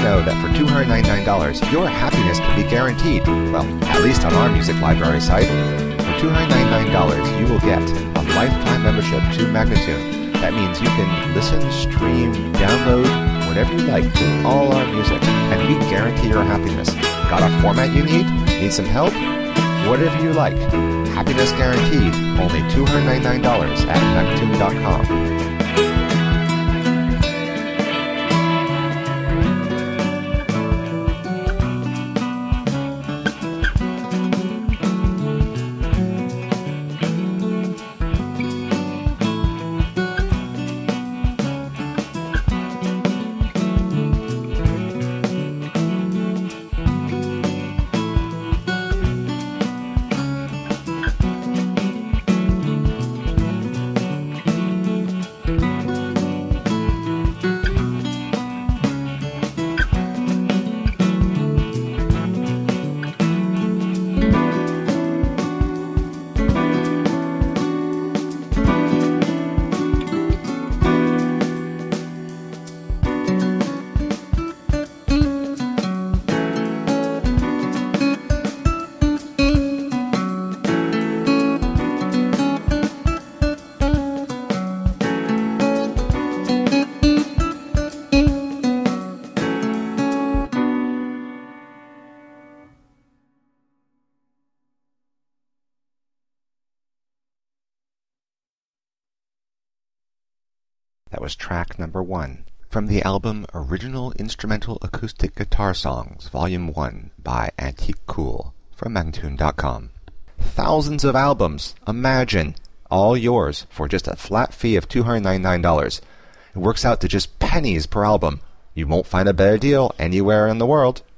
know that for $299, your happiness can be guaranteed. Well, at least on our music library site. For $299, you will get a lifetime membership to Magnatune. That means you can listen, stream, download, whatever you like to all our music, and we guarantee your happiness. Got a format you need? Need some help? Whatever you like. Happiness guaranteed. Only $299 at Magnatune.com. That was track number 1 from the album Original Instrumental Acoustic Guitar Songs, Volume 1 by Antique Cool from Magnatune.com. Thousands of albums, imagine, all yours for just a flat fee of $299. It works out to just pennies per album. You won't find a better deal anywhere in the world.